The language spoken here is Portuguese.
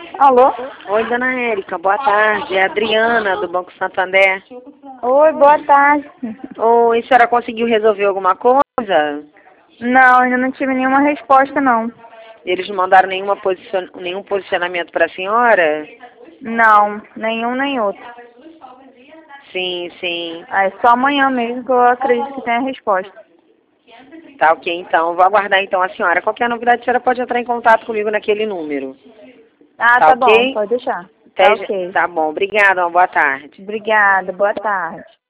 Alô? Oi, dona Érica, boa tarde. É a Adriana, do Banco Santander. Oi, boa tarde. Oi, a senhora conseguiu resolver alguma coisa? Não, ainda não tive nenhuma resposta, não. Eles não mandaram nenhum posicionamento para a senhora? Não, nenhum nem outro. Sim, sim. É só amanhã mesmo que eu acredito que tenha a resposta. Tá ok, então. Vou aguardar então a senhora. Qualquer novidade, a senhora pode entrar em contato comigo naquele número. Ah, Tá tá bom, ok? pode deixar. Tá ok. Tá bom. Obrigada, uma boa tarde. Obrigada, boa tarde.